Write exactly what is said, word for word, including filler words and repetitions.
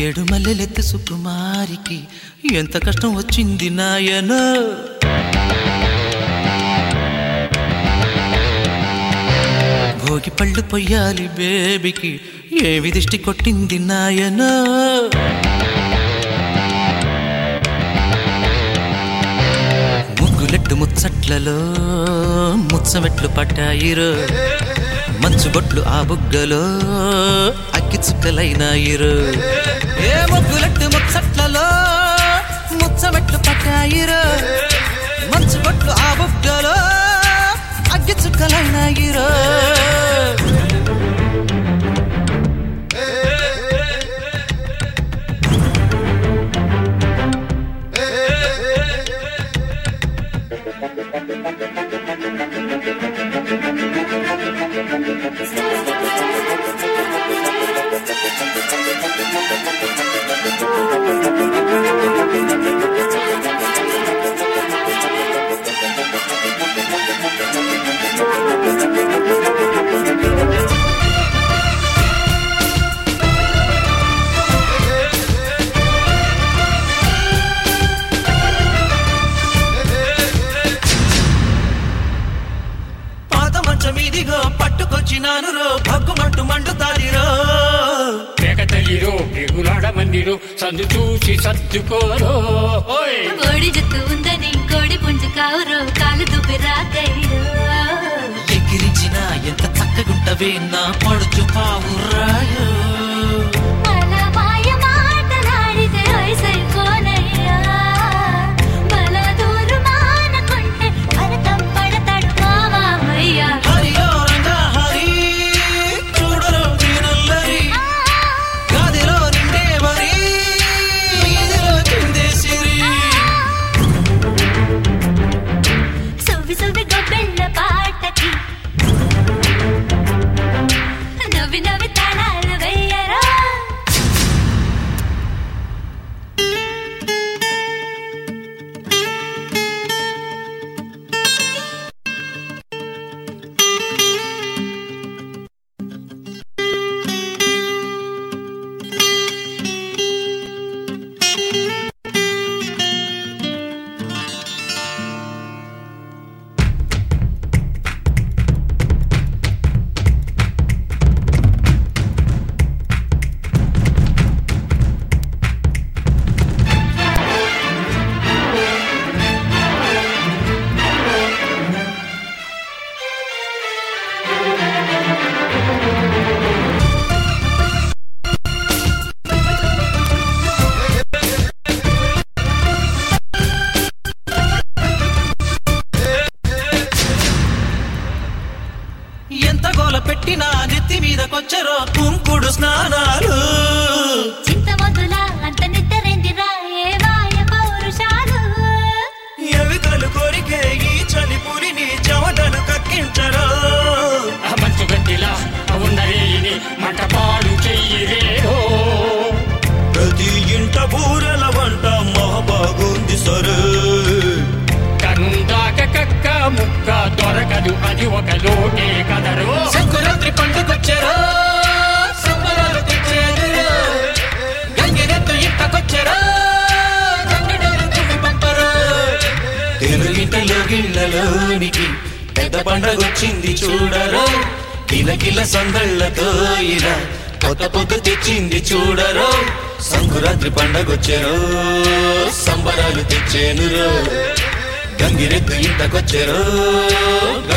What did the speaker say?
ఏడు మల్లెలెత్తి సుకుమారికి ఎంత కష్టం వచ్చింది నాయనో. భోగి పళ్ళు పొయ్యాలి బేబీకి ఏవి దిష్టి కొట్టింది నాయనో. ముగ్గులెట్టు ముచ్చట్లలో ముచ్చమెట్లు పట్టాయిరో. మంచుగొట్లు ఆ బుగ్గలో అగ్గి చుక్కలైనాయిరు. ఏ ముగ్గులెట్టు ముచ్చట్లలో ముచ్చమెట్లు పట్టాయిరు. మంచుగొట్లు ఆ బుగ్గలో అగ్గి చుక్కలైనాయిరు. మీదిగో పట్టుకొచ్చినాను రో భగ్గుమంటూ మండుతాదిరో. పేకతల్లిరో ఎగులాడ మందిరో సందు చూసి సర్దుకోరో. కోడి జుత్తు ఉందని కోడి పుంజు కావురో కాలు దుబ్బి రాకయ్యో. ఎగిరించిన ఎంత చక్కగుంటవే నా పడుచు పావురాయో. అలా మాయ మాటలాడితే వయసైపోనయ్యా. బల దూరు మానకుంటే భరతం పడతాడు మామయ్యా. హరియో రంగా హరి చూడరు దీనల్లరి. గదిలో నిండే వరి ఇదిలో కిందే సిరి. సువ్వి సువ్వి గొబ్బెళ్ళ పాటకి నవ్వి నవ్వి తాళాలు వెయ్యరా. ఎంత గోల పెట్టినా నెత్తి మీదకొచ్చరో కుంకుడు స్నానాలు. చింత మొదల అంత నిద్రెందిరా ఏ వాయ పౌరుషాలు. ఎవికలు కోరికే ఈ చలి పులిని చెమటలు కక్కించరో. మంచు గడ్డిలా ఉన్నరేని మంటపాడు చెయ్యిరేరో. ప్రతి ఇంట బూరెల వంట మహాబాగుంది సరే. కనుందాక కక్క ముక్క దొరకదు అది ఒక లోటే కదరు. సంకురాత్రి పండుకొచ్చారో సంబరాలు తెచ్చేదిరో. గంగిరెద్దు ఇంటకొచ్చారో గంగిడేరు తుమ్మి పంపరో. తెలుగింటలో గిళ్ళలోనికి పెద్ద పండగొచ్చింది చూడరో. కిలకిల సందళ్లతో ఇలా కొత్త పొద్దు తెచ్చింది చూడరో. సంకురాత్రి పండగొచ్చారో సంబరాలు తెచ్చేనురో. గంగిరెద్దు ఇంటకొచ్చారో